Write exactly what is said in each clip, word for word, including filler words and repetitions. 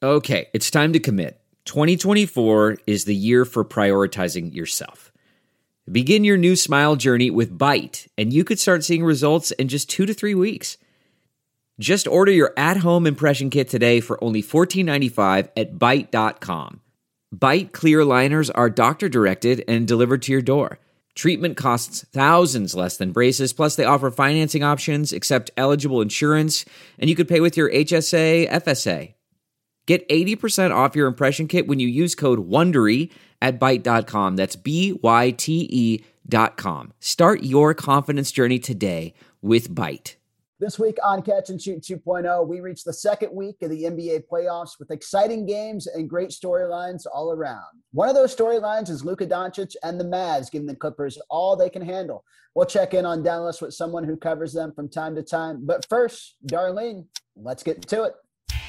Okay, it's time to commit. twenty twenty-four is the year for prioritizing yourself. Begin your new smile journey with Byte, and you could start seeing results in just two to three weeks. Just order your at-home impression kit today for only fourteen ninety-five at byte dot com. Byte clear aligners are doctor-directed and delivered to your door. Treatment costs thousands less than braces, plus they offer financing options, accept eligible insurance, and you could pay with your H S A, F S A. Get eighty percent off your impression kit when you use code WONDERY at byte dot com. That's B Y T E dot com. Start your confidence journey today with Byte. This week on Catch and Shoot two point oh, we reach the second week of the N B A playoffs with exciting games and great storylines all around. One of those storylines is Luka Doncic and the Mavs giving the Clippers all they can handle. We'll check in on Dallas with someone who covers them from time to time. But first, Darlene, let's get to it.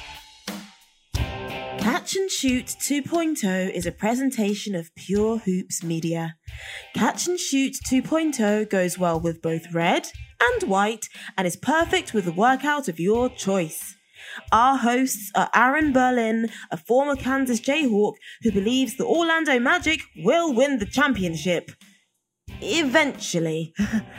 Catch and Shoot two point oh is a presentation of Pure Hoops Media. Catch and Shoot two point oh goes well with both red and white and is perfect with the workout of your choice. Our hosts are Aaron Berlin, a former Kansas Jayhawk who believes the Orlando Magic will win the championship. Eventually.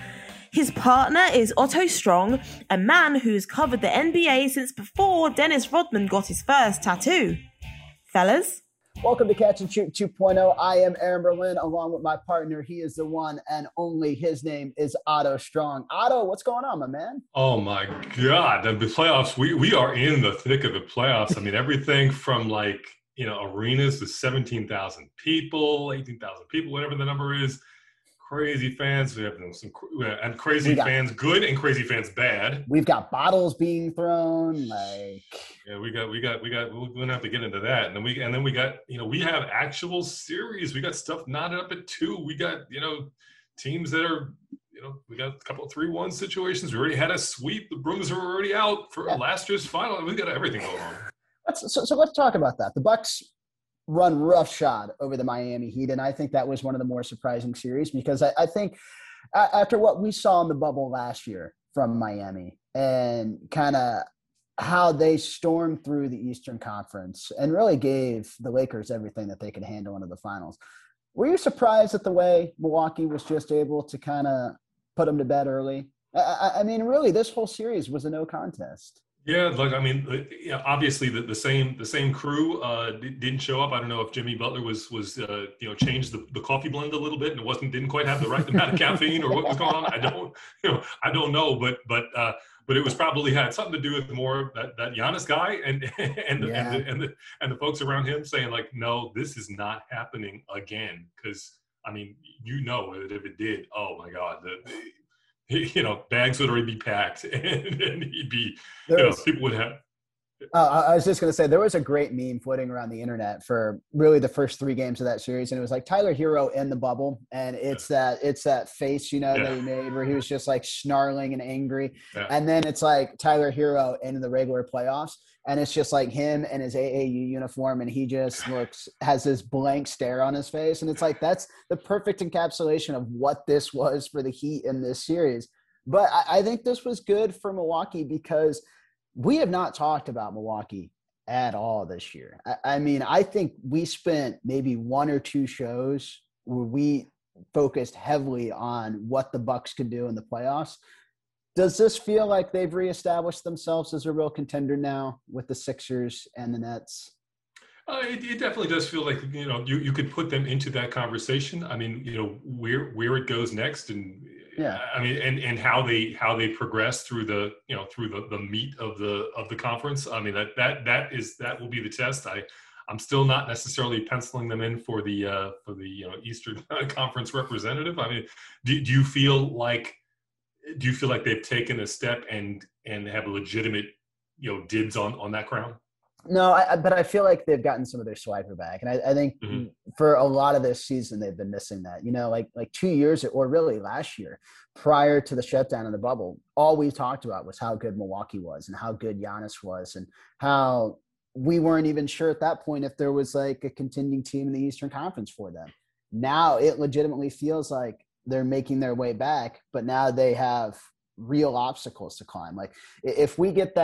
His partner is Otto Strong, a man who's covered the N B A since before Dennis Rodman got his first tattoo. Fellas? Welcome to Catch and Shoot two point oh. I am Aaron Berlin, along with my partner. He is the one and only. His name is Otto Strong. Otto, what's going on, my man? Oh, my God. The playoffs, we, we are in the thick of the playoffs. I mean, everything from, like, you know, arenas to seventeen thousand people, eighteen thousand people, whatever the number is. Crazy fans. We have some and crazy got, fans good and crazy fans bad. We've got bottles being thrown. Like yeah, we got we got we got. We're gonna have to get into that, and then we and then we got you know we have actual series. We got stuff knotted up at two. We got you know teams that are you know we got a couple of three one situations. We already had a sweep. The Bruins are already out for yeah. last year's final. We got everything going on. Let's so, so let's talk about that. The Bucks run roughshod over the Miami Heat, and I think that was one of the more surprising series because I, I think after what we saw in the bubble last year from Miami and kind of how they stormed through the Eastern Conference and really gave the Lakers everything that they could handle into the finals. Were you surprised at the way Milwaukee was just able to kind of put them to bed early? I, I mean, really, this whole series was a no contest. Yeah, like I mean, yeah, obviously the, the same the same crew uh, didn't show up. I don't know if Jimmy Butler was was uh, you know changed the, the coffee blend a little bit and it wasn't didn't quite have the right amount of caffeine or what was going on. I don't you know I don't know, but but uh, but it was probably had something to do with more that, that Giannis guy and and the, yeah. and, the, and the and the folks around him saying like, no, this is not happening again. Because I mean, you know that if it did, oh my God, the, the you know, bags would already be packed, and, and he'd be, there you know, was, people would have. Uh, I was just going to say, there was a great meme floating around the internet for really the first three games of that series, and it was like Tyler Hero in the bubble, and it's yeah. that it's that face, you know, yeah. that he made where he was just like snarling and angry, yeah. and then it's like Tyler Hero in the regular playoffs, and it's just like him in his A A U uniform, and he just looks has this blank stare on his face, and it's like that's the perfect encapsulation of what this was for the Heat in this series. But I, I think this was good for Milwaukee because we have not talked about Milwaukee at all this year. I, I mean, I think we spent maybe one or two shows where we focused heavily on what the Bucks could do in the playoffs. Does this feel like they've reestablished themselves as a real contender now with the Sixers and the Nets? Uh, it, it definitely does feel like, you know, you, you could put them into that conversation. I mean, you know, where where it goes next and yeah, I mean, and, and how they how they progress through the, you know, through the, the meat of the of the conference. I mean, that that that is that will be the test. I I'm still not necessarily penciling them in for the uh, for the, you know, Eastern Conference representative. I mean, do, do you feel like do you feel like they've taken a step and and have a legitimate, you know, dibs on on that crown? No, I, but I feel like they've gotten some of their swagger back. And I, I think mm-hmm. for a lot of this season, they've been missing that. You know, like like two years or really last year, prior to the shutdown of the bubble, all we talked about was how good Milwaukee was and how good Giannis was and how we weren't even sure at that point if there was like a contending team in the Eastern Conference for them. Now it legitimately feels like they're making their way back, but now they have real obstacles to climb. Like if we get that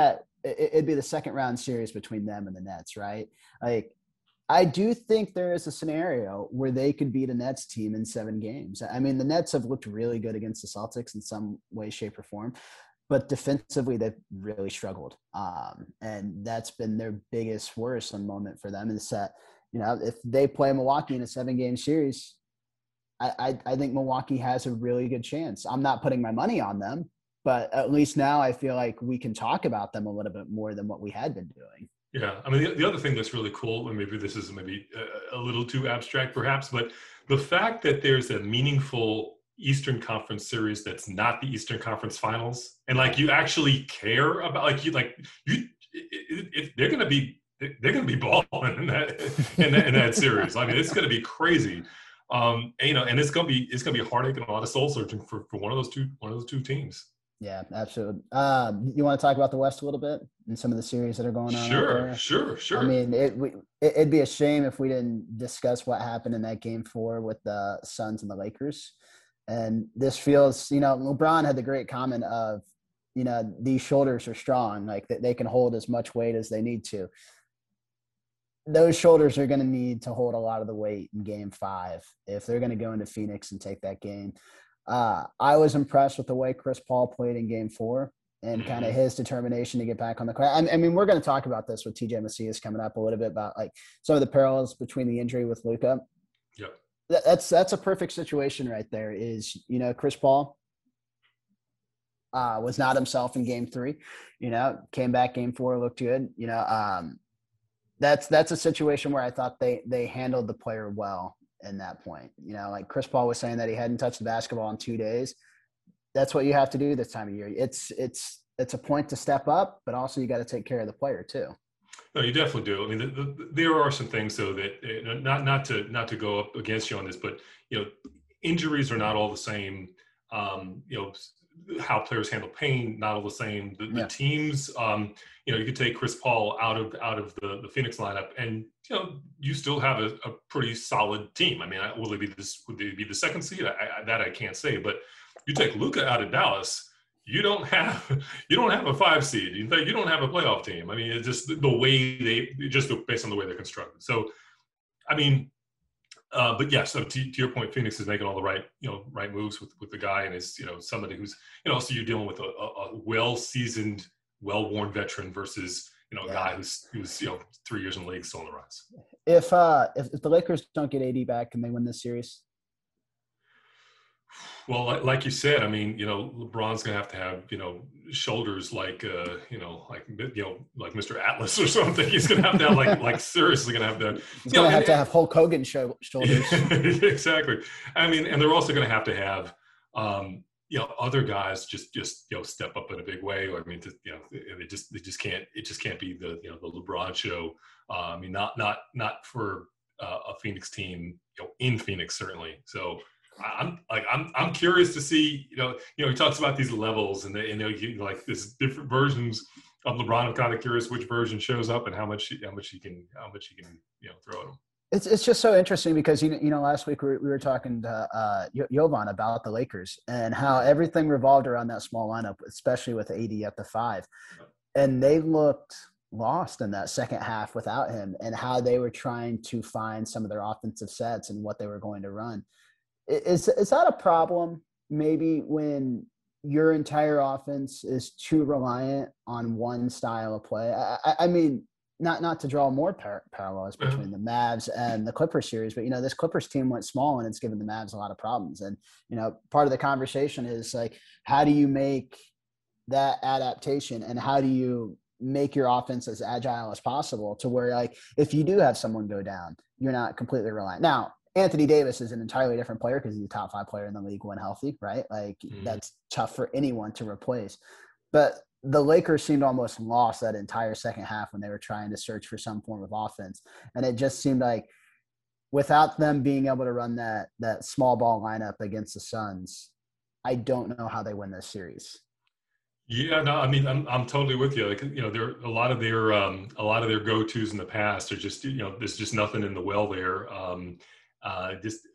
it, it'd be the second round series between them and the Nets, right? Like, I do think there is a scenario where they could beat a Nets team in seven games. I mean, the Nets have looked really good against the Celtics in some way, shape, or form, but defensively they've really struggled. Um, and that's been their biggest worrisome moment for them is that, you know, if they play Milwaukee in a seven game series, I, I, I think Milwaukee has a really good chance. I'm not putting my money on them, but at least now I feel like we can talk about them a little bit more than what we had been doing. Yeah, I mean, the, the other thing that's really cool, and maybe this is maybe a, a little too abstract perhaps, but the fact that there's a meaningful Eastern Conference series that's not the Eastern Conference Finals, and like you actually care about, like you, like you, it, it, they're going to be, they're going to be balling in that, in that, in that series. I mean, it's going to be crazy, um, and, you know, and it's going to be, it's going to be a heartache and a lot of soul searching for, for one of those two, one of those two teams. Yeah, absolutely. Um, you want to talk about the West a little bit and some of the series that are going on? Sure, sure, sure. I mean, it, we, it, it'd be a shame if we didn't discuss what happened in that game four with the Suns and the Lakers. And this feels, you know, LeBron had the great comment of, you know, these shoulders are strong, like that they can hold as much weight as they need to. Those shoulders are going to need to hold a lot of the weight in game five if they're going to go into Phoenix and take that game. Uh, I was impressed with the way Chris Paul played in game four and kind of his determination to get back on the court. I, I mean, we're going to talk about this with T J Macias coming up a little bit about like some of the parallels between the injury with Luka. Yeah. That, that's, that's a perfect situation right there is, you know, Chris Paul uh, was not himself in game three, you know, came back game four, looked good, you know, um, that's, that's a situation where I thought they, they handled the player well. In that point, you know, like Chris Paul was saying that he hadn't touched the basketball in two days. That's what you have to do this time of year. It's, it's, it's a point to step up, but also you got to take care of the player too. No, you definitely do. I mean, the, the, there are some things though that you know, not, not to, not to go up against you on this, but you know, injuries are not all the same. Um, you know, how players handle pain, not all the same. The, the yeah. teams, um, you know, you could take Chris Paul out of out of the, the Phoenix lineup, and you know, you still have a, a pretty solid team. I mean, will they be this? Would they be the second seed? I, I, that I can't say. But you take Luka out of Dallas, you don't have you don't have a five seed. In fact, you don't have a playoff team. I mean, it's just the way they just based on the way they're constructed. So, I mean. Uh, but yeah, so to, to your point, Phoenix is making all the right, you know, right moves with, with the guy and is, you know, somebody who's, you know, so you're dealing with a, a, a well-seasoned, well-worn veteran versus, you know, a yeah. guy who's, who's, you know, three years in the league still on the rise. If, uh, if, if the Lakers don't get A D back, can they win this series? Well, like, like you said, I mean, you know, LeBron's going to have to have, you know, shoulders like, uh, you know, like, you know, like Mister Atlas or something. He's going to have to have like, like seriously going to have to. He's going to have to have Hulk Hogan show, shoulders. Exactly. I mean, and they're also going to have to have, um, you know, other guys just, just, you know, step up in a big way. Or I mean, to, you know, they just, they just can't, it just can't be the, you know, the LeBron show. Uh, I mean, not, not, not for uh, a Phoenix team, you know, in Phoenix, certainly. So, I'm like I'm I'm curious to see, you know, you know, he talks about these levels and they, you know, you, like this different versions of LeBron. I'm kind of curious which version shows up and how much how much he can how much he can you know throw at him. It's it's just so interesting because you know you know last week we were, we were talking to uh, Jovan about the Lakers and how everything revolved around that small lineup, especially with A D at the five, and they looked lost in that second half without him and how they were trying to find some of their offensive sets and what they were going to run. Is is that a problem maybe when your entire offense is too reliant on one style of play? I, I mean, not not to draw more par- parallels between the Mavs and the Clippers series, but, you know, this Clippers team went small and it's given the Mavs a lot of problems. And, you know, part of the conversation is like, how do you make that adaptation and how do you make your offense as agile as possible to where, like, if you do have someone go down, you're not completely reliant. Now, Anthony Davis is an entirely different player because he's a top five player in the league when healthy, right? Like mm. that's tough for anyone to replace. But the Lakers seemed almost lost that entire second half when they were trying to search for some form of offense. And it just seemed like without them being able to run that that small ball lineup against the Suns, I don't know how they win this series. Yeah, no, I mean, I'm I'm totally with you. Like, you know, there a lot of their um, a lot of their go-tos in the past are just, you know, there's just nothing in the well there. Um, Uh, just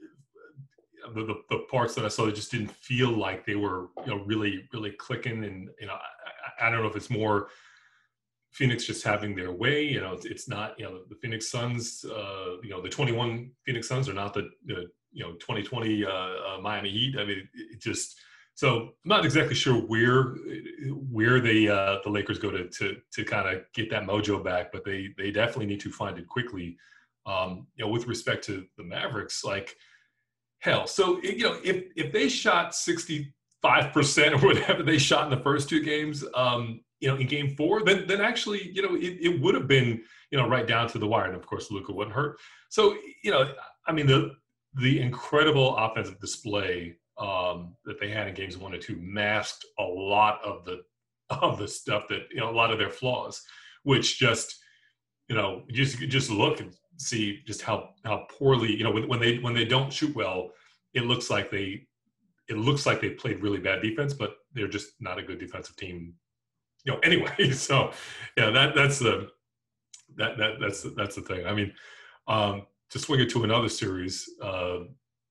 the, the the parts that I saw, they just didn't feel like they were, you know, really, really clicking. And, you know, I, I don't know if it's more Phoenix just having their way. You know, it's, it's not, you know, the Phoenix Suns, uh, you know, the twenty-one Phoenix Suns are not the, the you know, twenty twenty uh, uh, Miami Heat. I mean, it just, so I'm not exactly sure where where they uh, the Lakers go to to to kind of get that mojo back, but they they definitely need to find it quickly. Um, you know, with respect to the Mavericks, like hell. So you know, if if they shot sixty-five percent or whatever they shot in the first two games, um, you know, in Game Four, then then actually, you know, it, it would have been, you know, right down to the wire, and of course, Luka wasn't hurt. So you know, I mean, the the incredible offensive display um, that they had in games one and two masked a lot of the of the stuff that, you know, a lot of their flaws, which just, you know, just just look and see just how how poorly, you know, when, when they when they don't shoot well, it looks like they it looks like they played really bad defense, but they're just not a good defensive team, you know. Anyway, so yeah, that that's the that that that's that's the thing. I mean, um, to swing it to another series. Uh,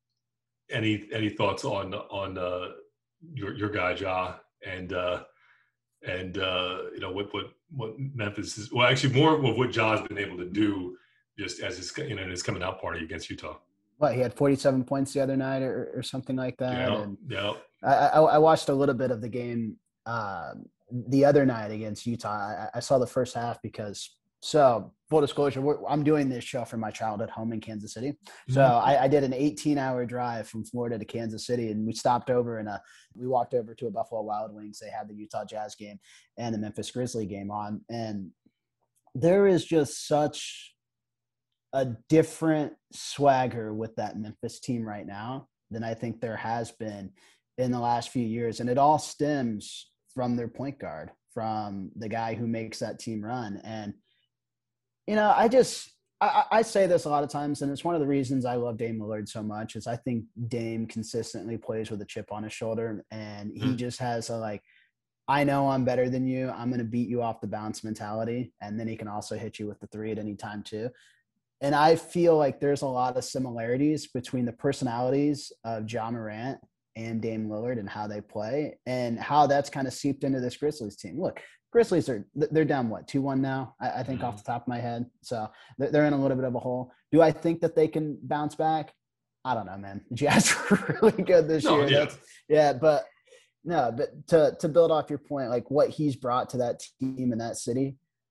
any any thoughts on on uh, your your guy Ja and uh, and uh, you know what what what Memphis is, well, actually more of what Ja's been able to do just as his, you know, in his coming out party against Utah. What, he had forty-seven points the other night or, or something like that. Yeah, and yeah. I, I, I watched a little bit of the game uh, the other night against Utah. I, I saw the first half because, so full disclosure, we're, I'm doing this show from my childhood home in Kansas City. So mm-hmm. I, I did an eighteen hour drive from Florida to Kansas City, and we stopped over and we walked over to a Buffalo Wild Wings. They had the Utah Jazz game and the Memphis Grizzly game on. And there is just such a different swagger with that Memphis team right now than I think there has been in the last few years. And it all stems from their point guard, from the guy who makes that team run. And, you know, I just, I, I say this a lot of times, and it's one of the reasons I love Dame Lillard so much, is I think Dame consistently plays with a chip on his shoulder, and he mm-hmm. just has a, like, I know I'm better than you, I'm going to beat you off the bounce mentality. And then he can also hit you with the three at any time too. And I feel like there's a lot of similarities between the personalities of Ja Morant and Dame Lillard and how they play, and how that's kind of seeped into this Grizzlies team. Look, Grizzlies are, they're down, what, two one now, I, I think, mm-hmm. off the top of my head. So they're in a little bit of a hole. Do I think that they can bounce back? I don't know, man. The Jazz were really good this no, year. Yeah. That's, yeah, but no, but to, to build off your point, like what he's brought to that team in that city,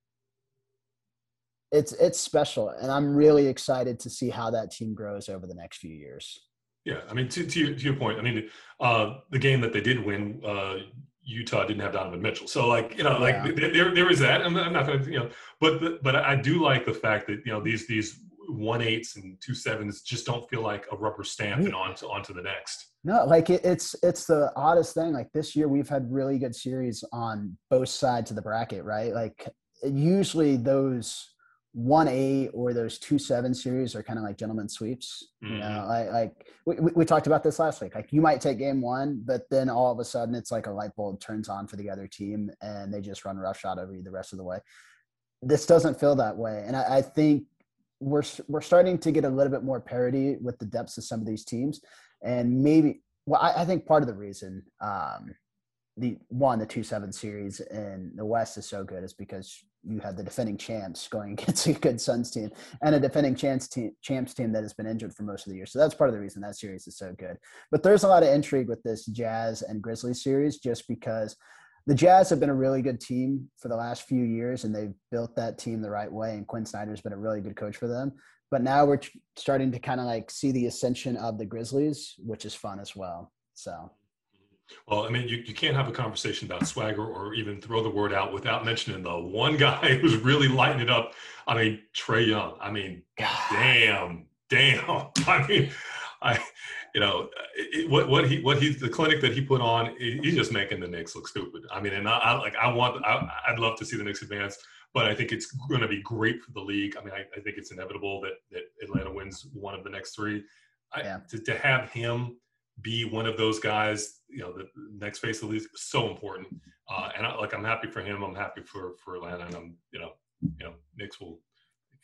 it's it's special. And I'm really excited to see how that team grows over the next few years. Yeah, I mean, to, to, your, to your point, I mean, uh, the game that they did win, uh, Utah didn't have Donovan Mitchell. So, like, you know, like yeah. there there is that. I'm, I'm not going to, you know, but the, but I do like the fact that, you know, these these one eights and two sevens just don't feel like a rubber stamp and on to, on to the next. No, like it, it's it's the oddest thing. Like this year, we've had really good series on both sides of the bracket, right? Like usually those one eight or those two seven series are kind of like gentleman sweeps. Mm-hmm. You know, like like we, we talked about this last week. Like you might take game one, but then all of a sudden it's like a light bulb turns on for the other team and they just run roughshod over you the rest of the way. This doesn't feel that way, and I, I think we're we're starting to get a little bit more parity with the depths of some of these teams, and maybe well, I, I think part of the reason um, the one the two seven series in the West is so good is because you have the defending champs going against a good Suns team and a defending champs team, champs team that has been injured for most of the year. So that's part of the reason that series is so good. But there's a lot of intrigue with this Jazz and Grizzlies series just because the Jazz have been a really good team for the last few years, and they've built that team the right way, and Quinn Snyder's been a really good coach for them. But now we're t- starting to kind of like see the ascension of the Grizzlies, which is fun as well. So. Well, I mean, you, you can't have a conversation about swagger or even throw the word out without mentioning the one guy who's really lighting it up. I mean, Trae Young. I mean, God. damn, damn. I mean, I, you know, it, what what he what he's the clinic that he put on, he's just making the Knicks look stupid. I mean, and I, I like I want I, I'd love to see the Knicks advance, but I think it's going to be great for the league. I mean, I, I think it's inevitable that that Atlanta wins one of the next three. I, yeah. to, to have him be one of those guys, you know, the next face of the league is so important. Uh, and I, like, I'm happy for him. I'm happy for, for Atlanta, and I'm, you know, you know, Knicks will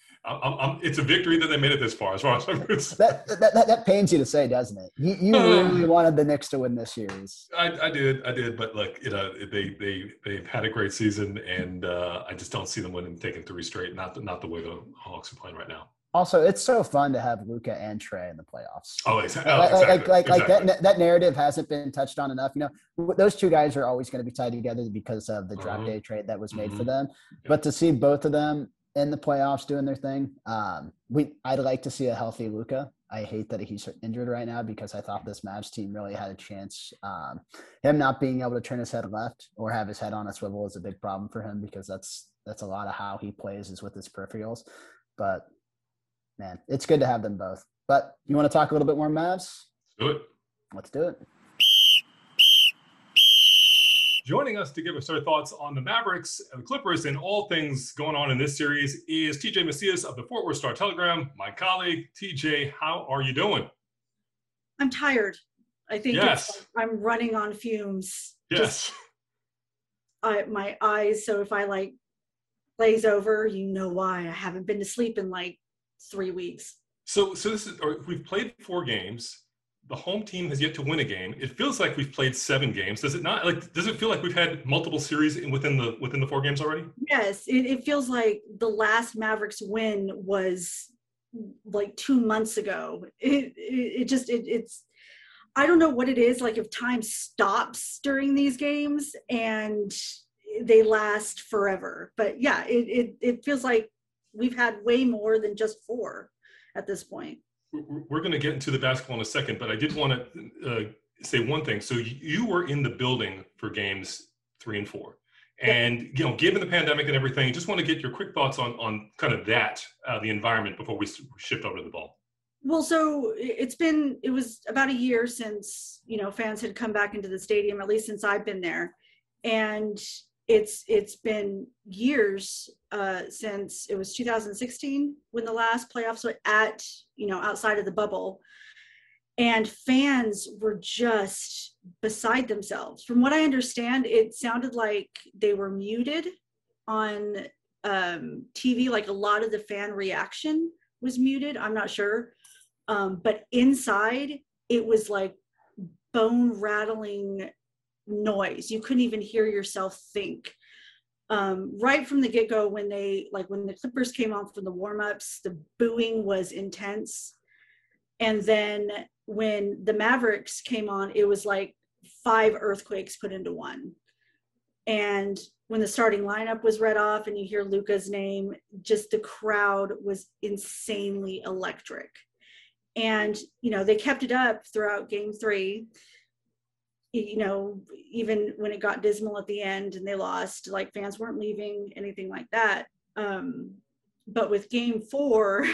I'm, I'm, it's a victory that they made it this far, as far as I'm concerned. That, that, that, that pains you to say, doesn't it? You, you um, really wanted the Knicks to win this series. I, I did, I did, but look, you know, they they they've had a great season, and uh, I just don't see them winning, taking three straight. Not the, not the way the Hawks are playing right now. Also, it's so fun to have Luka and Trae in the playoffs. Oh, exactly. Like, exactly. like, like, exactly. like that, that narrative hasn't been touched on enough. You know, those two guys are always going to be tied together because of the draft uh-huh. day trade that was made uh-huh. for them. Yeah. But to see both of them in the playoffs doing their thing, um, we I'd like to see a healthy Luka. I hate that he's injured right now because I thought this Mavs team really had a chance. Um, him not being able to turn his head left or have his head on a swivel is a big problem for him because that's that's a lot of how he plays is with his peripherals. But man, it's good to have them both. But you want to talk a little bit more Mavs? Let's do it. Let's do it. Joining us to give us our thoughts on the Mavericks and the Clippers and all things going on in this series is T J Macias of the Fort Worth Star-Telegram, my colleague. T J, how are you doing? I'm tired. I think yes. it's, I'm running on fumes. Yes. Just, I, my eyes, so if I like glaze over, you know why. I haven't been to sleep in like three weeks. So, so this is, or we've played four games. The home team has yet to win a game. It feels like we've played seven games. Does it not? Like, does it feel like we've had multiple series in, within the within the four games already? Yes, it, it feels like the last Mavericks win was like two months ago. It it, it just it, it's I don't know what it is. Like if time stops during these games and they last forever. But yeah, it it it feels like we've had way more than just four at this point. We're going to get into the basketball in a second, but I did want to uh, say one thing. So you were in the building for games three and four. And, you know, given the pandemic and everything, just want to get your quick thoughts on on kind of that, uh, the environment before we shift over to the ball. Well, so it's been, it was about a year since, you know, fans had come back into the stadium, at least since I've been there. And it's it's been years uh, since it was two thousand sixteen when the last playoffs were at, you know, outside of the bubble. And fans were just beside themselves. From what I understand, it sounded like they were muted on um, T V, like a lot of the fan reaction was muted. I'm not sure. Um, but inside, it was like bone rattling noise. You couldn't even hear yourself think. Um, right from the get-go, when they like when the Clippers came on for the warm-ups, the booing was intense. And then when the Mavericks came on, it was like five earthquakes put into one. And when the starting lineup was read off and you hear Luka's name, just the crowd was insanely electric. And, you know, they kept it up throughout game three. You know, even when it got dismal at the end and they lost, like fans weren't leaving, anything like that. Um, but with game four,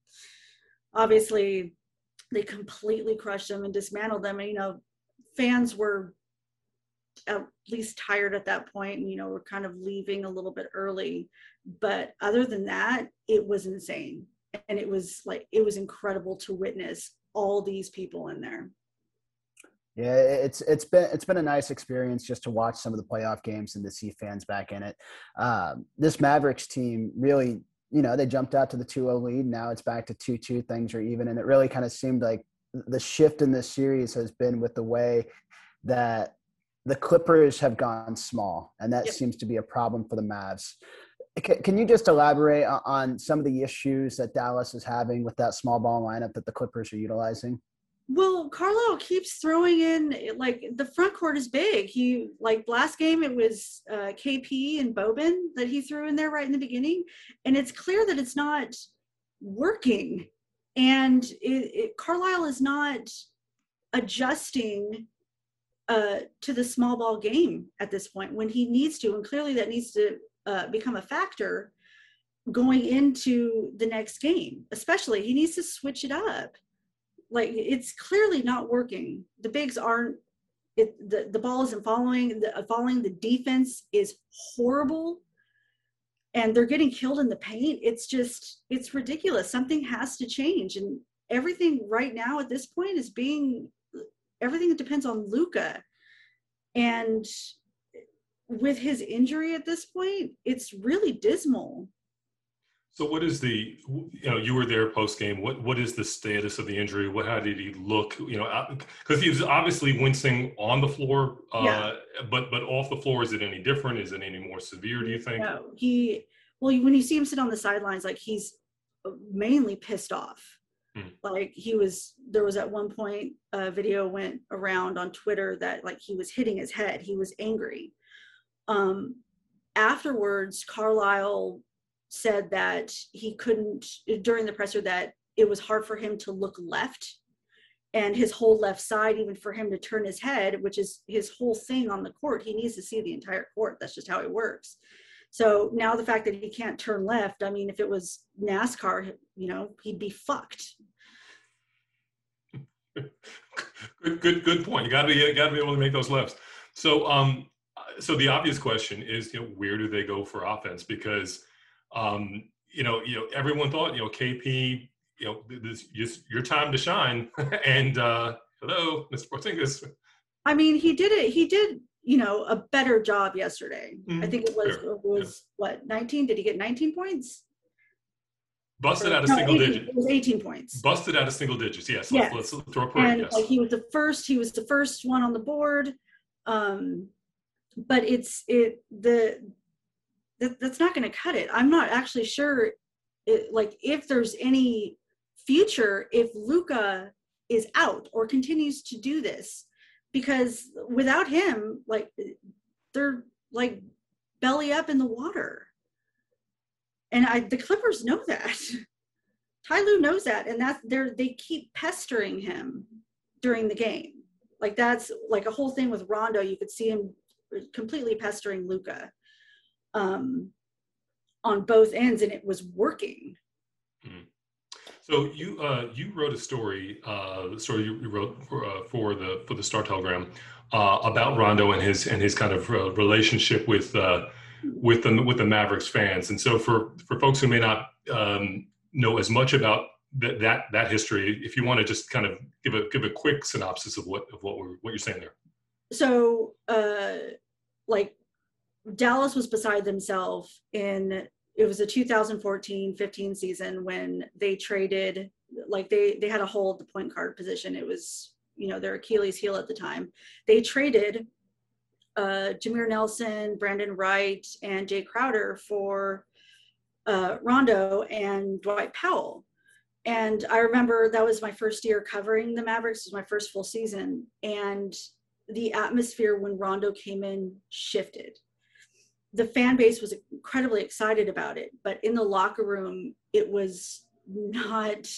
obviously they completely crushed them and dismantled them. And, you know, fans were at least tired at that point and, you know, were kind of leaving a little bit early. But other than that, it was insane. And it was like, it was incredible to witness all these people in there. Yeah, it's it's been it's been a nice experience just to watch some of the playoff games and to see fans back in it. Um, this Mavericks team really, you know, they jumped out to the two oh lead. Now it's back to two two. Things are even, and it really kind of seemed like the shift in this series has been with the way that the Clippers have gone small, and that yep. seems to be a problem for the Mavs. Can, can you just elaborate on some of the issues that Dallas is having with that small ball lineup that the Clippers are utilizing? Well, Carlisle keeps throwing in, like, the front court is big. He, like, last game it was uh, K P and Boban that he threw in there right in the beginning. And it's clear that it's not working. And it, it, Carlisle is not adjusting uh, to the small ball game at this point when he needs to. And clearly that needs to uh, become a factor going into the next game. Especially, he needs to switch it up. Like, it's clearly not working. The bigs aren't, it, the, the ball isn't following, the, following. The defense is horrible. And they're getting killed in the paint. It's just, it's ridiculous. Something has to change. And everything right now at this point is being, everything that depends on Luka. And with his injury at this point, it's really dismal. So what is the, you know, you were there post game. What what is the status of the injury? What how did he look? You know, because he was obviously wincing on the floor, uh, yeah. but but off the floor, is it any different? Is it any more severe? Do you think? No, he. Well, when you see him sit on the sidelines, like he's mainly pissed off. Hmm. Like he was. There was at one point a video went around on Twitter that like he was hitting his head. He was angry. Um, afterwards, Carlisle said that he couldn't, during the presser, that it was hard for him to look left and his whole left side, even for him to turn his head, which is his whole thing on the court. He needs to see the entire court. That's just how it works. So now the fact that he can't turn left, I mean, if it was NASCAR, you know, he'd be fucked. Good, good, good point. You gotta be, you gotta be able to make those lefts. So, um, so the obvious question is, you know, where do they go for offense? Because Um, you know, you know, everyone thought, you know, K P, you know, this is your time to shine. and uh, hello, Mister Porzingis. I mean, he did it. He did, you know, a better job yesterday. Mm-hmm. I think it was Fair. it was yeah. what nineteen. Did he get nineteen points? Busted or, out a no, single eighteen, digit. It was eighteen points. Busted out of single digits. Yes. yes. Let's, let's throw a parade. And yes. like, he was the first. He was the first one on the board. Um, but it's it the. That, that's not going to cut it. I'm not actually sure, it, like, if there's any future if Luka is out or continues to do this, because without him, like, they're like belly up in the water. And I, the Clippers know that. Ty Lue knows that, and that's they're they keep pestering him during the game. Like that's like a whole thing with Rondo. You could see him completely pestering Luka. Um, on both ends, and it was working. Mm-hmm. So you uh, you wrote a story, uh, the story you wrote for, uh, for the for the Star Telegram uh, about Rondo and his and his kind of uh, relationship with uh, with the with the Mavericks fans. And so for for folks who may not um, know as much about that that that history, if you want to just kind of give a give a quick synopsis of what of what we're what you're saying there. So, uh, like. Dallas was beside themselves in, it was a two thousand fourteen fifteen season when they traded, like they, they had a hole at the point guard position. It was, you know, their Achilles heel at the time. They traded uh, Jameer Nelson, Brandon Wright, and Jay Crowder for uh, Rondo and Dwight Powell. And I remember that was my first year covering the Mavericks. It was my first full season. And the atmosphere when Rondo came in shifted. The fan base was incredibly excited about it, but in the locker room, it was not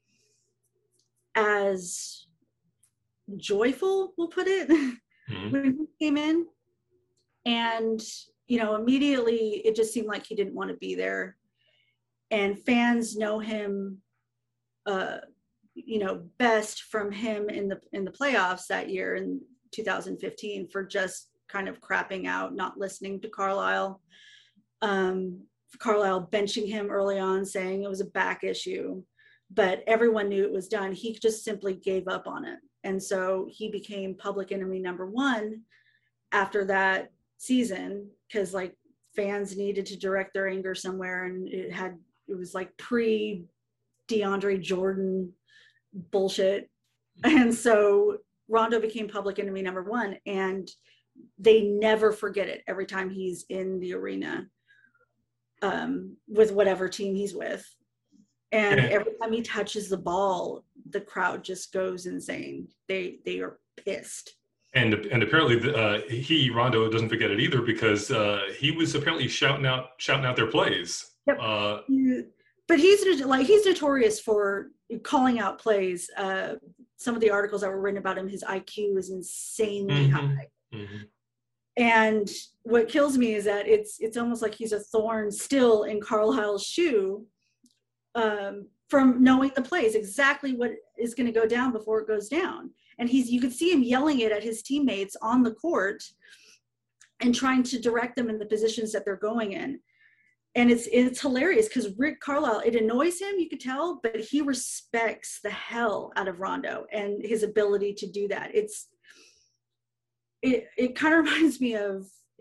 as joyful, we'll put it, mm-hmm. when he came in. And, you know, immediately it just seemed like he didn't want to be there. And fans know him, uh, you know, best from him in the in the playoffs that year in two thousand fifteen for just kind of crapping out, not listening to Carlisle. Um, Carlisle benching him early on, saying it was a back issue, but everyone knew it was done. He just simply gave up on it. And so he became public enemy number one after that season, because like fans needed to direct their anger somewhere. And it had, it was like pre DeAndre Jordan bullshit. And so Rondo became public enemy number one, and they never forget it every time he's in the arena um, with whatever team he's with. And yeah. every time he touches the ball, the crowd just goes insane. They they are pissed. And and apparently uh, he, Rondo, doesn't forget it either, because uh, he was apparently shouting out shouting out their plays. Yep. Uh, but he's like he's notorious for calling out plays. Uh, some of the articles that were written about him, his I Q is insanely mm-hmm. high. Mm-hmm. And what kills me is that it's it's almost like he's a thorn still in Carlisle's shoe, um, from knowing the plays, exactly what is going to go down before it goes down. And he's you could see him yelling it at his teammates on the court and trying to direct them in the positions that they're going in. And it's it's hilarious because Rick Carlisle, it annoys him, you could tell, but he respects the hell out of Rondo and his ability to do that. It's It it kind of reminds me of if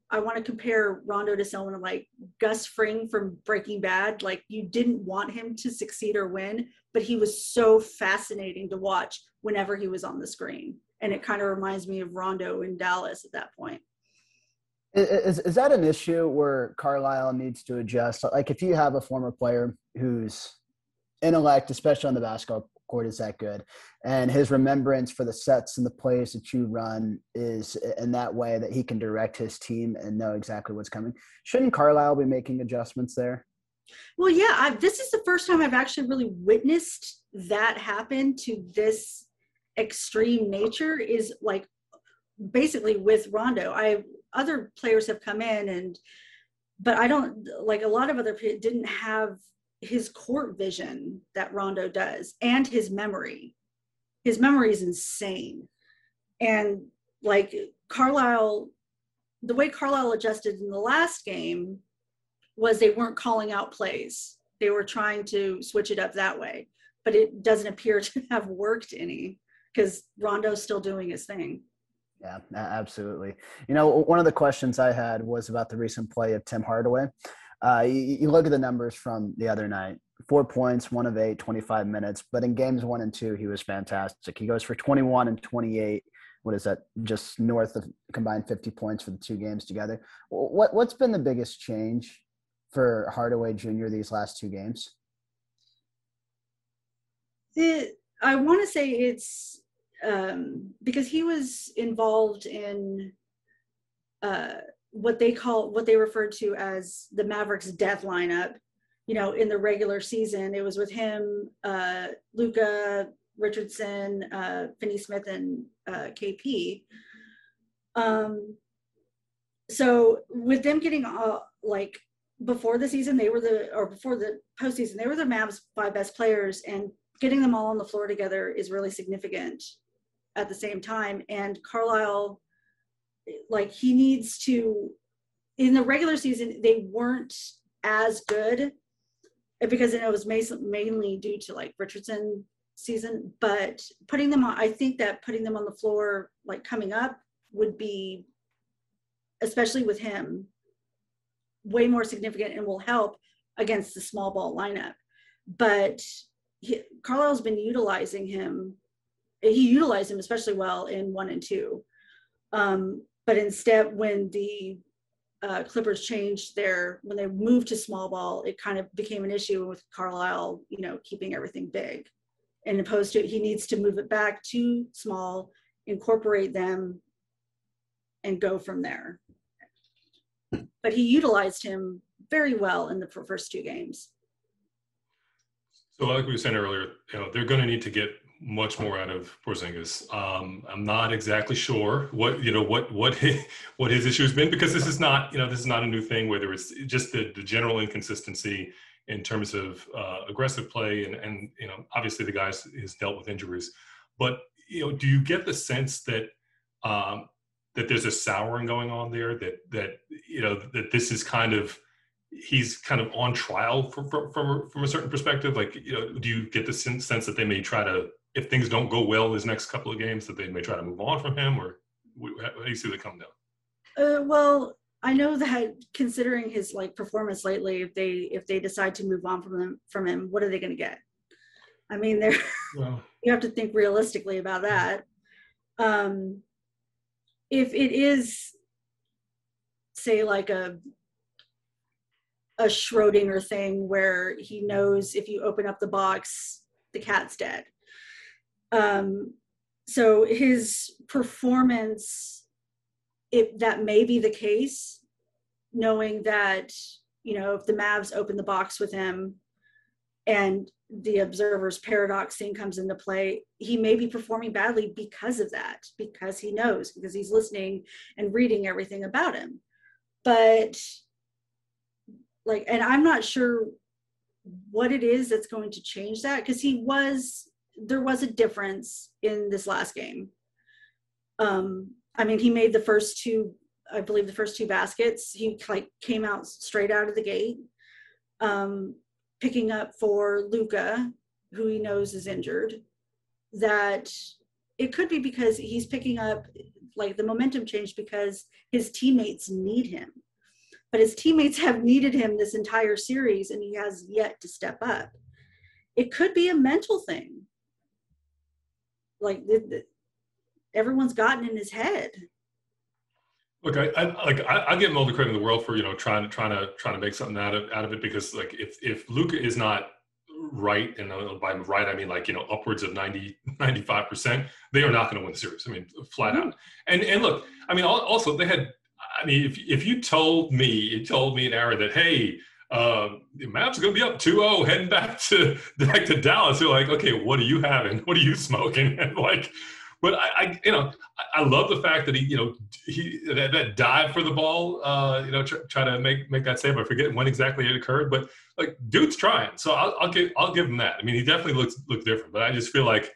I want to compare Rondo to someone like Gus Fring from Breaking Bad. Like, you didn't want him to succeed or win, but he was so fascinating to watch whenever he was on the screen. And it kind of reminds me of Rondo in Dallas at that point. Is, is that an issue where Carlisle needs to adjust? Like, if you have a former player whose intellect, especially on the basketball court, is that good, and his remembrance for the sets and the plays that you run is in that way that he can direct his team and know exactly what's coming, shouldn't Carlisle be making adjustments there? Well, yeah, I, this is the first time I've actually really witnessed that happen to this extreme nature, is like basically with Rondo. I other players have come in and, but I don't, like a lot of other people didn't have his court vision that Rondo does, and his memory. His memory is insane. And like Carlisle, the way Carlisle adjusted in the last game was they weren't calling out plays. They were trying to switch it up that way, but it doesn't appear to have worked any, because Rondo's still doing his thing. Yeah, absolutely. You know, one of the questions I had was about the recent play of Tim Hardaway. Uh, you, you look at the numbers from the other night, four points, one of eight, twenty-five minutes. But in games one and two, he was fantastic. He goes for twenty-one and twenty-eight. What is that? Just north of combined fifty points for the two games together. What, what's been the biggest change for Hardaway Junior these last two games? It, I want to say it's um, because he was involved in uh, – what they call, what they referred to as the Mavericks death lineup. You know, in the regular season, it was with him, uh, Luka, Richardson, uh, Finney-Smith, and uh, K P. Um, so with them getting uh, like before the season, they were the, or before the postseason, they were the Mavs' five best players, and getting them all on the floor together is really significant at the same time. And Carlisle, like, he needs to, in the regular season, they weren't as good because it was mainly due to like Richardson season, but putting them on, I think that putting them on the floor, like coming up, would be, especially with him, way more significant and will help against the small ball lineup. But he, Carlisle's been utilizing him. He utilized him especially well in one and two. Um, But instead, when the uh, Clippers changed their, when they moved to small ball, it kind of became an issue with Carlisle, you know, keeping everything big. And opposed to, he needs to move it back to small, incorporate them, and go from there. But he utilized him very well in the first two games. So like we were saying earlier, you know, they're going to need to get much more out of Porzingis. Um, I'm not exactly sure what, you know, what, what, his, what his issue has been, because this is not, you know, this is not a new thing, whether it's just the, the general inconsistency in terms of uh, aggressive play. And, and, you know, obviously the guy has dealt with injuries, but, you know, do you get the sense that, um, that there's a souring going on there, that, that, you know, that this is kind of, he's kind of on trial from, from, from, from a certain perspective? Like, you know, do you get the sense that they may try to, if things don't go well his next couple of games, that they may try to move on from him, or how do you see that come down? Uh, well, I know that considering his like performance lately, if they if they decide to move on from him, from him, what are they going to get? I mean, they're well, you have to think realistically about that. Um, if it is, say, like a a Schrodinger thing where he knows if you open up the box, the cat's dead. Um, so his performance, if that may be the case, knowing that, you know, if the Mavs open the box with him and the observer's paradox thing comes into play, he may be performing badly because of that, because he knows, because he's listening and reading everything about him. But like, and I'm not sure what it is that's going to change that, because he was, there was a difference in this last game. Um, I mean, he made the first two, I believe the first two baskets. He like came out straight out of the gate, um, picking up for Luka, who he knows is injured. That it could be because he's picking up, like the momentum changed because his teammates need him. But his teammates have needed him this entire series, and he has yet to step up. It could be a mental thing. Like the, the, everyone's gotten in his head. Look, I, I like I, I give him all the credit in the world for, you know, trying to trying to trying to make something out of out of it, because like if if Luka is not right, and by right I mean like, you know, upwards of ninety, ninety-five percent, they are not going to win the series. I mean, flat mm-hmm. out. And and look, I mean, also they had. I mean, if if you told me, you told me an hour that, hey, uh, the Mavs are going to be up two oh heading back to back to Dallas, you're like, okay, what are you having? What are you smoking? And like, but I, I you know, I, I love the fact that he, you know, he that, that dive for the ball, uh, you know, try, try to make make that save. I forget when exactly it occurred, but like, dude's trying. So I'll, I'll give I'll give him that. I mean, he definitely looks looks different, but I just feel like,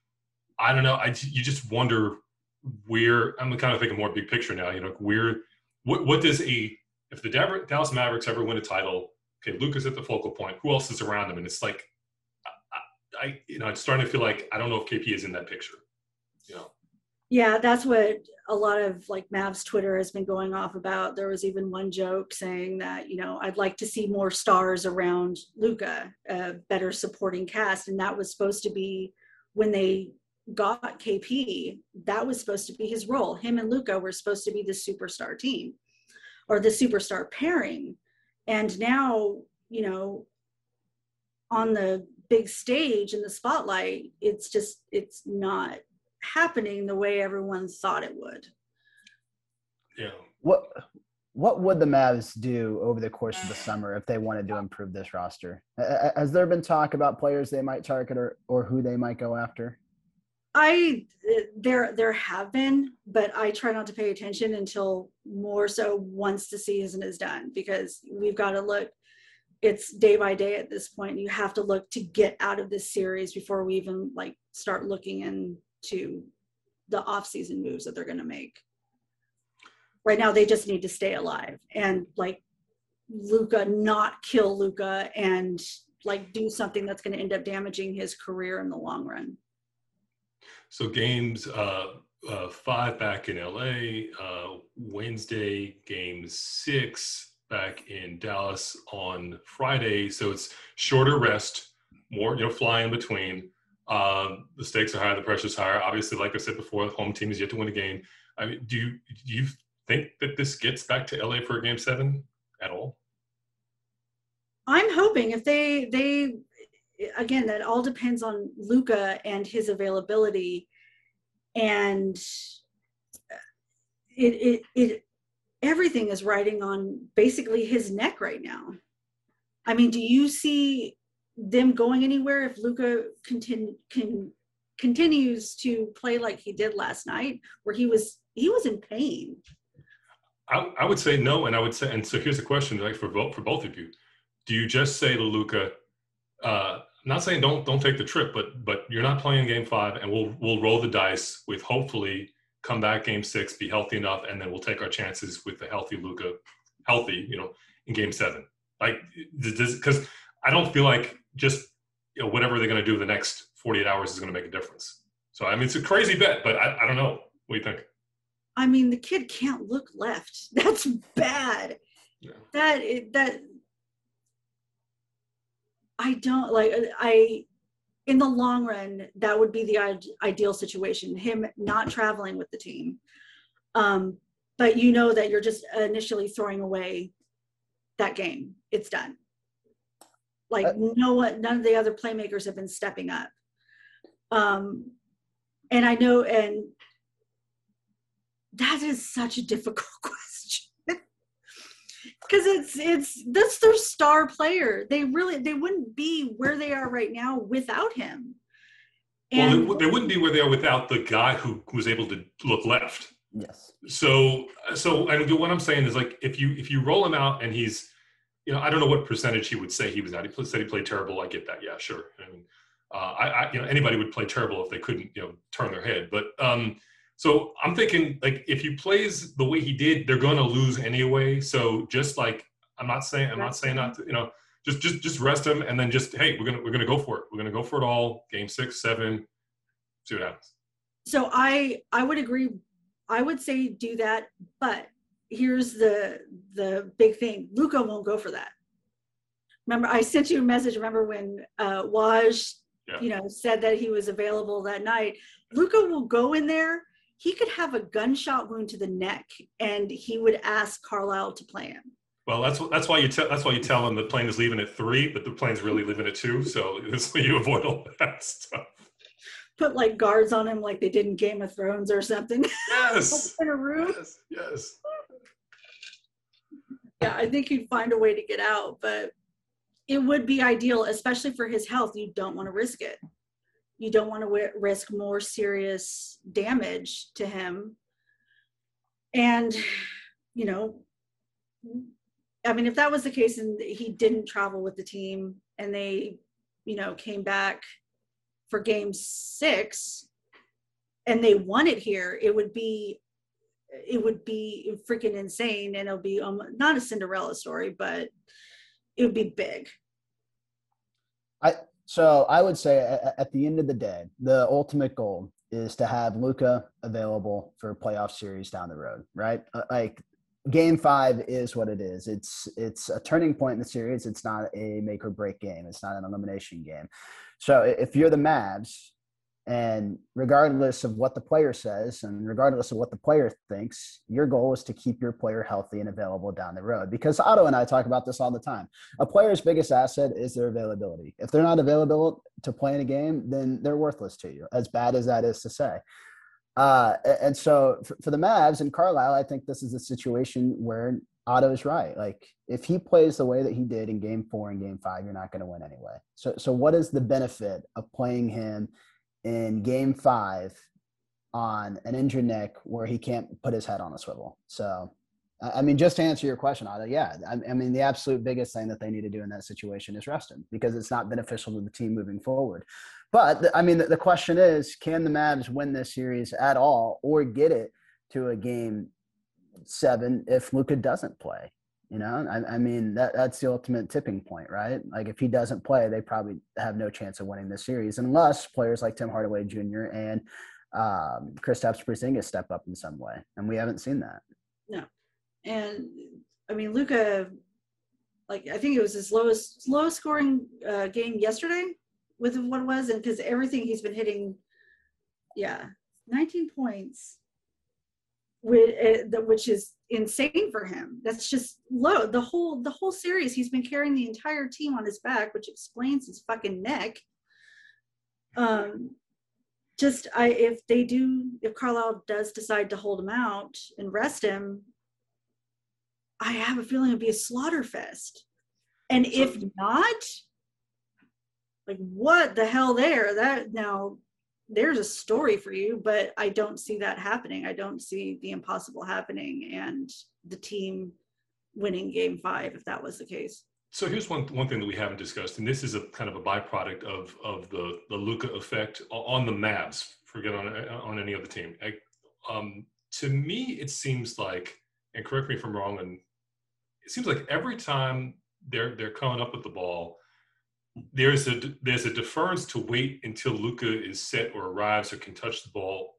I don't know, I you just wonder where. I'm kind of thinking more big picture now. You know, where. What what does a if the Dallas Mavericks ever win a title? Okay, Luka's at the focal point. Who else is around him? And it's like, I, I you know, I'm starting to feel like I don't know if K P is in that picture. You know. Yeah, that's what a lot of like Mavs Twitter has been going off about. There was even one joke saying that, you know, I'd like to see more stars around Luka, a better supporting cast, and that was supposed to be when they got K P, that was supposed to be his role. Him and Luka were supposed to be the superstar team or the superstar pairing. And now, you know, on the big stage in the spotlight, it's just, it's not happening the way everyone thought it would. Yeah. What, what would the Mavs do over the course of the summer if they wanted to improve this roster? Has there been talk about players they might target or, or who they might go after? I there there have been, but I try not to pay attention until more so once the season is done, because we've got to look. It's day by day at this point. You have to look to get out of this series before we even like start looking into the off-season moves that they're going to make. Right now, they just need to stay alive and like Luka, not kill Luka, and like do something that's going to end up damaging his career in the long run. So games uh, uh, five back in L A, uh, Wednesday, game six back in Dallas on Friday. So it's shorter rest, more, you know, fly in between. Um, the stakes are higher, the pressure's higher. Obviously, like I said before, the home team is yet to win a game. I mean, do you, do you think that this gets back to L A for a game seven at all? I'm hoping if they, they, again, that all depends on Luka and his availability, and it, it, it, everything is riding on basically his neck right now. I mean, do you see them going anywhere if Luka continue, can, continues to play like he did last night, where he was, he was in pain? I, I would say no, and I would say, and so here's the question, like for both, for both of you, do you just say to Luka, Uh, I'm not saying don't don't take the trip, but but you're not playing game five, and we'll we'll roll the dice with hopefully come back game six, be healthy enough, and then we'll take our chances with the healthy Luka, healthy, you know, in game seven. Like, because I don't feel like just, you know, whatever they're going to do the next forty-eight hours is going to make a difference. So I mean, it's a crazy bet, but I, I don't know. What do you think? I mean, the kid can't look left. That's bad. Yeah. That that. I don't like I in the long run, that would be the ideal situation, him not traveling with the team. Um, but you know that you're just initially throwing away that game. It's done. Like uh, no one, none of the other playmakers have been stepping up. Um, and I know, and that is such a difficult question. Because it's it's that's their star player. They really they wouldn't be where they are right now without him. And well, they, they wouldn't be where they are without the guy who was able to look left. Yes. So so I mean, what I'm saying is, like, if you if you roll him out and he's, you know, I don't know what percentage he would say he was out. He said he played terrible. I get that. Yeah, sure. I mean, uh, I, I you know anybody would play terrible if they couldn't, you know, turn their head. But um, so I'm thinking, like, if he plays the way he did, they're going to lose anyway. So just like, I'm not saying, I'm not saying not to, you know, just, just, just rest him. And then just, hey, we're going to, we're going to go for it. We're going to go for it all. Game six, seven, see what happens. So I I would agree. I would say do that, but here's the the big thing. Luka won't go for that. Remember, I sent you a message. Remember when uh, Waj, yeah. you know, said that he was available that night? Luka will go in there. He could have a gunshot wound to the neck, and he would ask Carlisle to play him. Well, that's that's why you tell that's why you tell him the plane is leaving at three, but the plane's really leaving at two. So this way you avoid all that stuff. Put like guards on him, like they did in Game of Thrones or something. Yes. In a room. Yes. Yes. Yeah, I think he'd find a way to get out, but it would be ideal, especially for his health. You don't want to risk it. You don't want to w- risk more serious damage to him. And, you know, I mean, if that was the case and he didn't travel with the team and they, you know, came back for game six and they won it here, it would be, it would be freaking insane. And it'll be um, not a Cinderella story, but it would be big. I, so I would say at, at the end of the day, the ultimate goal is to have Luka available for a playoff series down the road, right? Like, game five is what it is. It's it's a turning point in the series. It's not a make or break game. It's not an elimination game. So if you're the Mavs, and regardless of what the player says and regardless of what the player thinks, your goal is to keep your player healthy and available down the road. Because Otto and I talk about this all the time. A player's biggest asset is their availability. If they're not available to play in a game, then they're worthless to you, as bad as that is to say. Uh, and so for, for the Mavs and Carlisle, I think this is a situation where Otto's right. Like, if he plays the way that he did in game four and game five, you're not going to win anyway. So, so what is the benefit of playing him in game five on an injured neck where he can't put his head on a swivel? So, I mean, just to answer your question, Otto, yeah, I, I mean, the absolute biggest thing that they need to do in that situation is rest him, because it's not beneficial to the team moving forward. But, the, I mean, the, the question is, can the Mavs win this series at all or get it to a game seven if Luka doesn't play? You know, I, I mean, that that's the ultimate tipping point, right? Like, if he doesn't play, they probably have no chance of winning this series unless players like Tim Hardaway Junior and um, Kristaps Porzingis step up in some way. And we haven't seen that. No. And I mean, Luka, like, I think it was his lowest, lowest scoring uh, game yesterday with what it was. And because everything he's been hitting, yeah, nineteen points, with, uh, which is insane for him. That's just low. The whole, the whole series, he's been carrying the entire team on his back, which explains his fucking neck. Um, just, I, if they do, if Carlisle does decide to hold him out and rest him, I have a feeling it'd be a slaughter fest. And if not, like, what the hell there? That now there's a story for you, but I don't see that happening. I don't see the impossible happening and the team winning game five if that was the case. So here's one one thing that we haven't discussed, and this is a kind of a byproduct of of the the Luka effect on the Mavs. Forget on on any other team. I, um, to me, it seems like, and correct me if I'm wrong, and it seems like every time they're they're coming up with the ball, there's a there's a deference to wait until Luka is set or arrives or can touch the ball,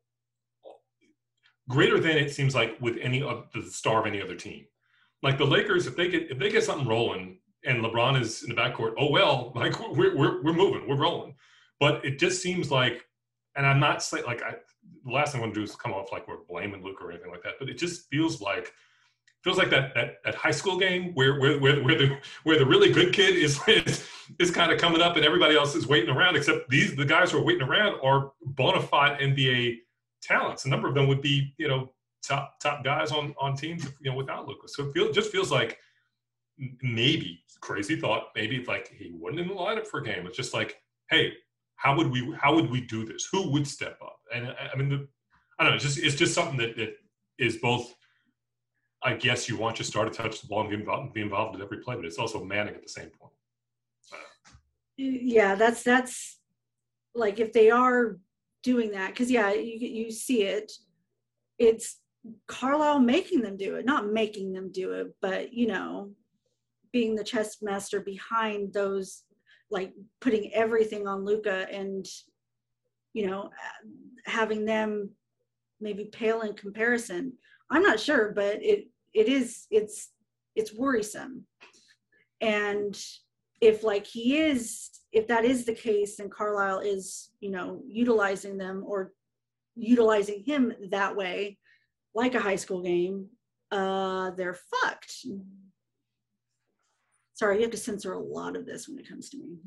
greater than it seems like with any of the star of any other team. Like the Lakers, if they get if they get something rolling and LeBron is in the backcourt, oh well, like we're we're we're moving, we're rolling. But it just seems like, and I'm not saying like I, the last thing I want to do is come off like we're blaming Luka or anything like that, but it just feels like. Feels like that that that high school game where where where, where the where the really good kid is, is is kind of coming up and everybody else is waiting around. Except these the guys who are waiting around are bona fide N B A talents. A number of them would be, you know, top top guys on on teams, you know, without Luka. So it feel, just feels like maybe crazy thought. Maybe like he wasn't in the lineup for a game. It's just like, hey, how would we how would we do this? Who would step up? And I, I mean, the, I don't know. It's just it's just something that that is both. I guess you want your star to touch the ball and be involved, be involved in every play, but it's also manning at the same point. Uh, yeah, that's that's like if they are doing that, because yeah, you you see it. It's Carlisle making them do it, not making them do it, but you know, being the chess master behind those, like putting everything on Luka and you know, having them maybe pale in comparison. I'm not sure, but it it is it's it's worrisome. And if like he is, if that is the case, then Carlisle is, you know, utilizing them or utilizing him that way, like a high school game, uh, they're fucked. Sorry, you have to censor a lot of this when it comes to me.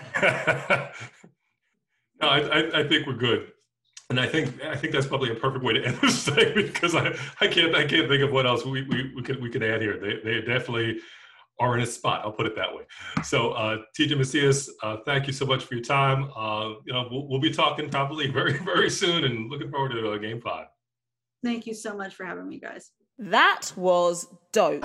No, I, I, I think we're good. And I think I think that's probably a perfect way to end this thing, because I, I can't I can't think of what else we, we, we could we could add here. They they definitely are in a spot. I'll put it that way. So uh, T J Macias, uh, thank you so much for your time. Uh, you know, we'll, we'll be talking probably very very soon, and looking forward to uh, Game Five. Thank you so much for having me, guys. That was dope.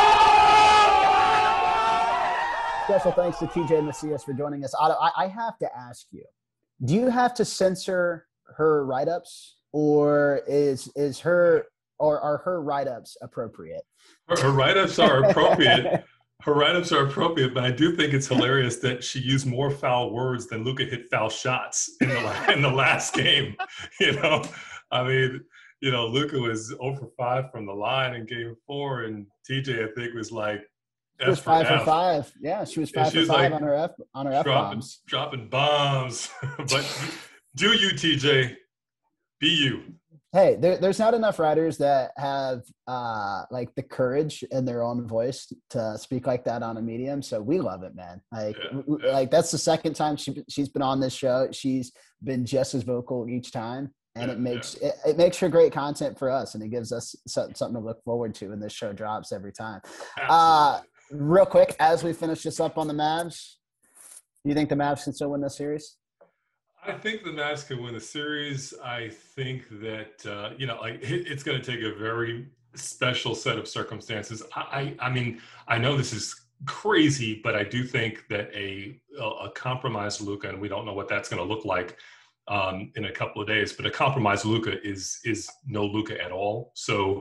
Special thanks to T J Macias for joining us. Otto, I, I have to ask you, do you have to censor her write-ups, or is is her or are her write-ups appropriate? Her, her write-ups are appropriate. Her write-ups are appropriate, but I do think it's hilarious that she used more foul words than Luka hit foul shots in the in the last game. You know, I mean, you know, Luka was zero for five from the line in Game Four, and T J, I think, was like She was five for five. Yeah, she was five yeah, she for was five like on her F on her F dropping, bombs. dropping bombs. But do you, T J? Be you. Hey, there, there's not enough writers that have uh, like the courage in their own voice to speak like that on a medium. So we love it, man. Like, Yeah, w- yeah. like that's the second time she she's been on this show. She's been just as vocal each time, and Yeah, it makes it, it makes for great content for us, and it gives us so, something to look forward to when this show drops every time. Uh, Absolutely. real quick, as we finish this up on the Mavs, do you think the Mavs can still win this series? I think the Mavs can win the series. I think that uh, you know, like it, it's going to take a very special set of circumstances. I, I, I mean, I know this is crazy, but I do think that a a, a compromised Luka, and we don't know what that's going to look like um, in a couple of days. But a compromised Luka is is no Luka at all. So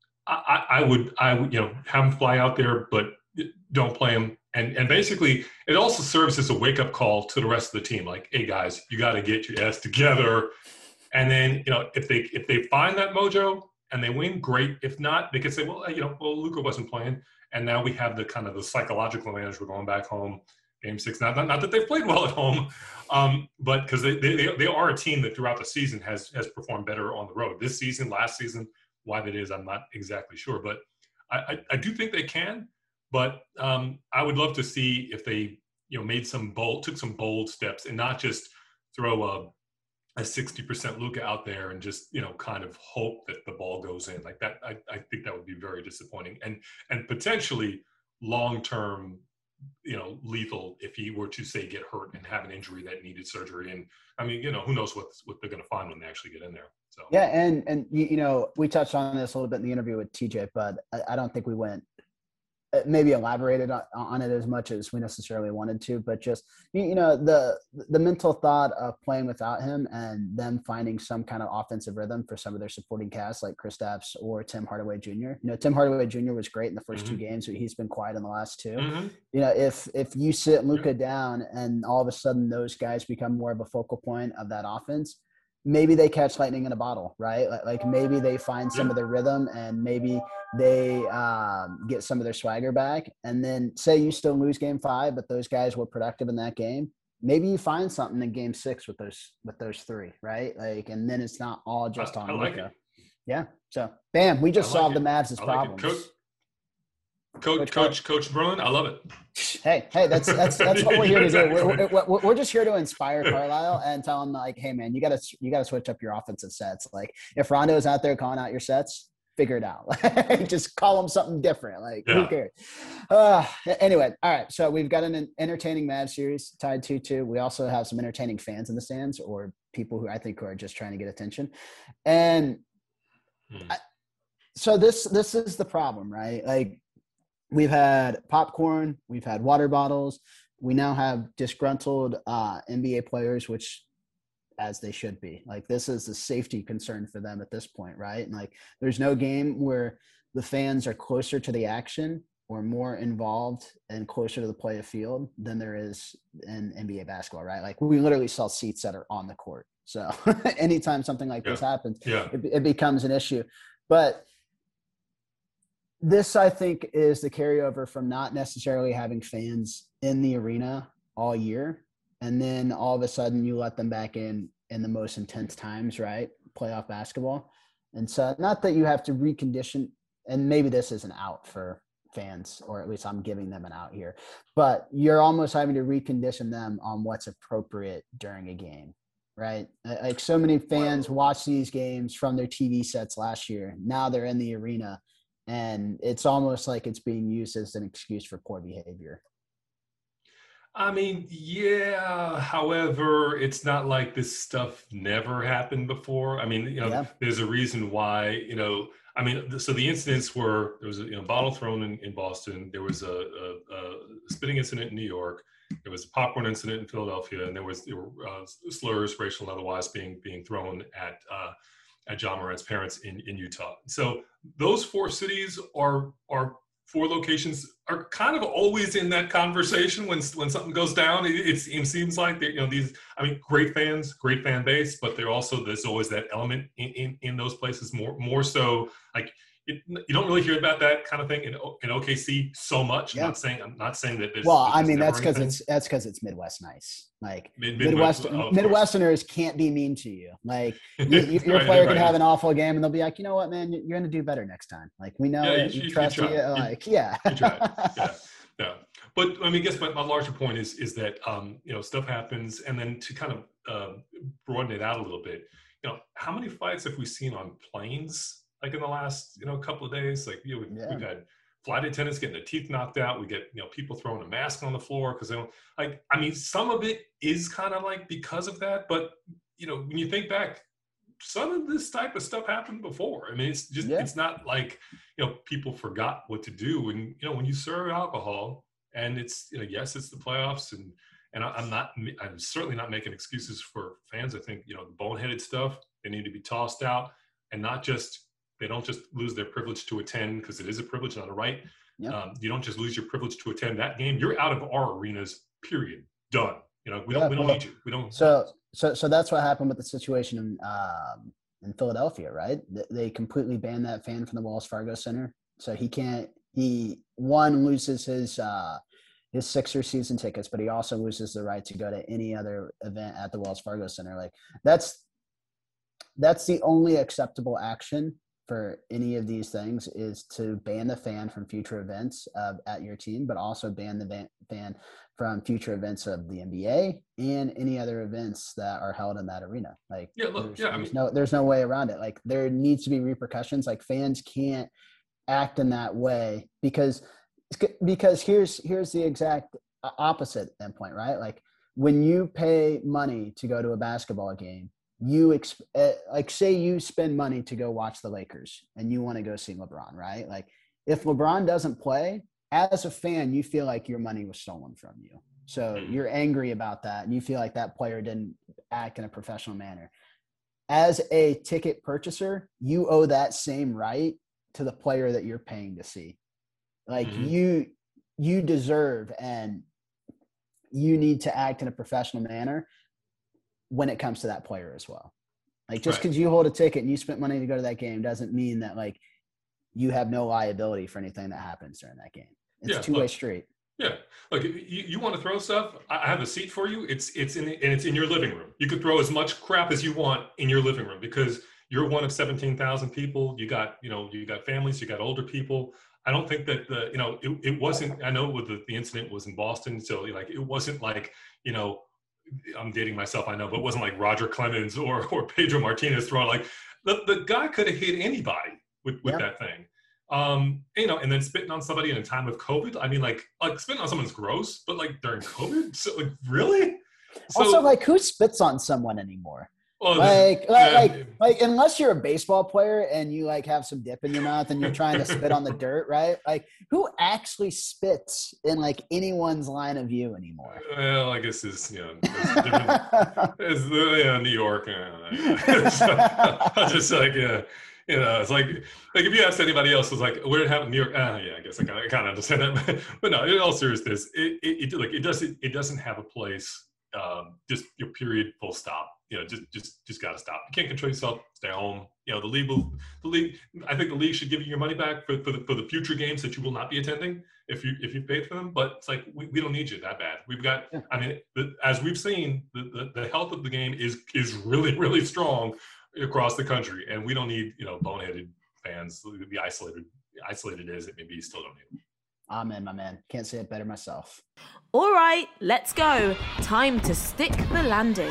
I, I would I would you know have him fly out there, but don't play him. And and basically, it also serves as a wake-up call to the rest of the team. Like, hey guys, you got to get your ass together. And then, you know, if they if they find that mojo and they win, great. If not, they can say, well, you know, well, Luka wasn't playing, and now we have the kind of the psychological advantage. We're going back home, game six. Not not, not that they've played well at home, um, but because they, they they are a team that throughout the season has has performed better on the road. This season, last season, why that is, I'm not exactly sure, but I I, I do think they can. But um, I would love to see if they, you know, made some bold, took some bold steps, and not just throw a a sixty percent Luka out there and just, you know, kind of hope that the ball goes in like that. I, I think that would be very disappointing and and potentially long term, you know, lethal if he were to say get hurt and have an injury that needed surgery. And I mean, you know, who knows what what they're going to find when they actually get in there. So yeah, and and you, you know, we touched on this a little bit in the interview with T J, but I, I don't think we went. Maybe elaborated on, on it as much as we necessarily wanted to, but just, you know, the the mental thought of playing without him and them finding some kind of offensive rhythm for some of their supporting cast like Kristaps or Tim Hardaway Junior You know, Tim Hardaway Junior was great in the first mm-hmm. two games, but he's been quiet in the last two. Mm-hmm. You know, if if you sit Luka down and all of a sudden those guys become more of a focal point of that offense, maybe they catch lightning in a bottle, right? Like, like maybe they find some of their rhythm and maybe they um, get some of their swagger back. And then say you still lose game five, but those guys were productive in that game. Maybe you find something in game six with those, with those three, right? Like, and then it's not all just I, on I like Luka. it. Yeah. So bam, we just I like solved it. the Mavs' I like problems. it. Coach, Coach, Coach, Coach Bruin, I love it. Hey, hey, that's that's that's what we're here to do. We're, we're, we're just here to inspire Carlisle and tell him like, hey man, you gotta you gotta switch up your offensive sets. Like if Rondo's out there calling out your sets, figure it out. Just call him something different. Like Yeah. who cares? Uh, anyway, all right. So we've got an entertaining Mavs series tied two two. We also have some entertaining fans in the stands or people who I think who are just trying to get attention. And Hmm. I, so this this is the problem, right? Like. We've had popcorn, we've had water bottles. We now have disgruntled uh, N B A players, which as they should be. Like this is a safety concern for them at this point, right? And like there's no game where the fans are closer to the action or more involved and closer to the play of field than there is in N B A basketball, right? Like we literally sell seats that are on the court. So anytime something like yeah. this happens, yeah. it, it becomes an issue. But this, I think, is the carryover from not necessarily having fans in the arena all year. And then all of a sudden you let them back in in the most intense times, right? Playoff basketball. And so not that you have to recondition, and maybe this is an out for fans, or at least I'm giving them an out here, but you're almost having to recondition them on what's appropriate during a game, right? Like so many fans watch these games from their T V sets last year. Now they're in the arena, and it's almost like it's being used as an excuse for poor behavior. I mean, yeah. However, it's not like this stuff never happened before. I mean, you know, yeah. there's a reason why, you know, I mean, so the incidents were, there was a you know, bottle thrown in, in Boston. There was a, a, a spitting incident in New York. There was a popcorn incident in Philadelphia. And there was there were uh, slurs, racial and otherwise, being being thrown at uh, at Ja Morant's parents in, in Utah. So those four cities are are four locations are kind of always in that conversation when when something goes down. It, it, it seems like you know these. I mean, great fans, great fan base, but they're also there's always that element in, in, in those places more more so. Like it, you don't really hear about that kind of thing in in O K C so much. Yeah. I'm not saying I'm not saying that. There's, well, there's I mean that's because it's that's because it's Midwest nice. Like Mid- Midwest oh, Midwesterners can't be mean to you. Like you, you, your right, player right. can have an awful game and they'll be like, you know what, man, you're going to do better next time. Like we know yeah, it, you, we you, trust you. you Like yeah, you try it. yeah, yeah. But I mean, I guess my, my larger point is is that um, you know stuff happens, and then to kind of uh, broaden it out a little bit, you know, how many fights have we seen on planes like in the last you know couple of days? Like you know, we've, yeah. we've had flight attendants getting their teeth knocked out. We get you know people throwing a mask on the floor because they don't like. I mean, some of it is kind of like because of that, but you know, when you think back, some of this type of stuff happened before. I mean, it's just yeah. it's not like you know people forgot what to do. And you know, when you serve alcohol, and it's you know, yes, it's the playoffs, and and I, I'm not, I'm certainly not making excuses for fans. I think you know the boneheaded stuff, they need to be tossed out, and not just they don't just lose their privilege to attend because it is a privilege, not a right. Yeah. Um, you don't just lose your privilege to attend that game. You're out of our arenas. Period. Done. You know, we don't yeah, we don't well, need you. We don't. So so so that's what happened with the situation in um, in Philadelphia, right? They completely banned that fan from the Wells Fargo Center, so he can't. He one loses his uh, his Sixer season tickets, but he also loses the right to go to any other event at the Wells Fargo Center. Like that's that's the only acceptable action for any of these things is to ban the fan from future events uh, at your team, but also ban the van, fan from future events of the N B A and any other events that are held in that arena. Like, yeah, look, there's, yeah, I there's mean, no, there's no way around it. Like, there needs to be repercussions. Like, fans can't act in that way because because here's here's the exact opposite endpoint, right? Like, when you pay money to go to a basketball game, you exp- uh, like say you spend money to go watch the Lakers and you want to go see LeBron, right? Like if LeBron doesn't play, as a fan, you feel like your money was stolen from you. So you're angry about that and you feel like that player didn't act in a professional manner. As a ticket purchaser, you owe that same right to the player that you're paying to see. Like mm-hmm. you you deserve and you need to act in a professional manner when it comes to that player as well. Like just because right. you hold a ticket and you spent money to go to that game doesn't mean that like you have no liability for anything that happens during that game. It's yeah, a two-way look, street. Yeah. Like you, you want to throw stuff, I have a seat for you. It's it's in and it's in your living room. You could throw as much crap as you want in your living room because you're one of seventeen thousand people. You got, you know, you got families, you got older people. I don't think that the, you know, it, it wasn't, I know with the, the incident was in Boston. So like, it wasn't like, you know, I'm dating myself, I know, but it wasn't like Roger Clemens or or Pedro Martinez throwing like the, the guy could have hit anybody with, with yeah. that thing. Um, you know, and then spitting on somebody in a time of COVID. I mean, like like spitting on someone's gross, but like during COVID, so like really? So, also, like who spits on someone anymore? Well, like, yeah, like, like, like, unless you're a baseball player and you like have some dip in your mouth and you're trying to spit on the dirt, right? Like, who actually spits in like anyone's line of view anymore? Well, I guess it's you know, it's, different, it's you know, New York. Uh, so, I just like yeah, You know, it's like, like if you ask anybody else, it's like, where it happened in New York? Uh, yeah, I guess I kind of, kind of understand that. But no, in all seriousness, it, it, it, like, it doesn't, it doesn't have a place. Um, just your period, full stop. You know, just, just, just got to stop. You can't control yourself. Stay home. You know, the league will, the league. I think the league should give you your money back for, for the for the future games that you will not be attending if you if you paid for them. But it's like we, we don't need you that bad. We've got. I mean, the, as we've seen, the, the the health of the game is is really really strong across the country, and we don't need you know boneheaded fans to be isolated isolated as it may be. Still don't need them. Amen, my man. Can't say it better myself. All right, let's go. Time to stick the landing.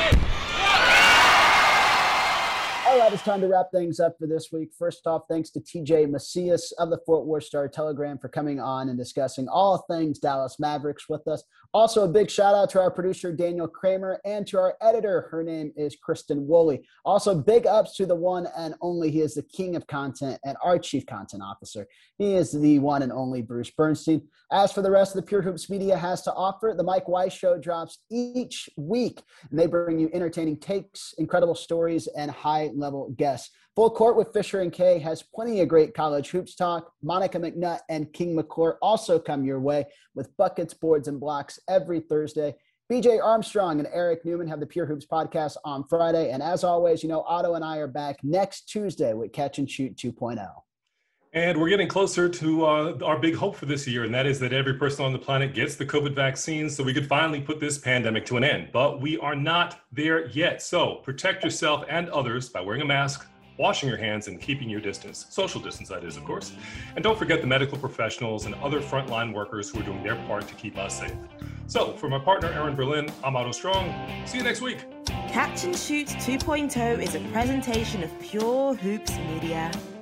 All right, it's time to wrap things up for this week. First off, thanks to T J Macias of the Fort Worth Star-Telegram for coming on and discussing all things Dallas Mavericks with us. Also, a big shout out to our producer, Daniel Kramer, and to our editor. Her name is Kristen Woolley. Also, big ups to the one and only. He is the king of content and our chief content officer. He is the one and only Bruce Bernstein. As for the rest of the Pure Hoops Media has to offer, the Mike Weiss Show drops each week, and they bring you entertaining takes, incredible stories, and high-level guests. Full Court with Fisher and Kay has plenty of great college hoops talk. Monica McNutt and King McClure also come your way with buckets, boards, and blocks every Thursday. B J Armstrong and Eric Newman have the Pure Hoops podcast on Friday. And as always, you know, Otto and I are back next Tuesday with Catch and Shoot two point oh. And we're getting closer to uh, our big hope for this year, and that is that every person on the planet gets the COVID vaccine so we could finally put this pandemic to an end. But we are not there yet. So protect yourself and others by wearing a mask, washing your hands, and keeping your distance. Social distance, that is, of course. And don't forget the medical professionals and other frontline workers who are doing their part to keep us safe. So for my partner, Aaron Berlin, I'm Otto Strong. See you next week. Catch and Shoot two point oh is a presentation of Pure Hoops Media.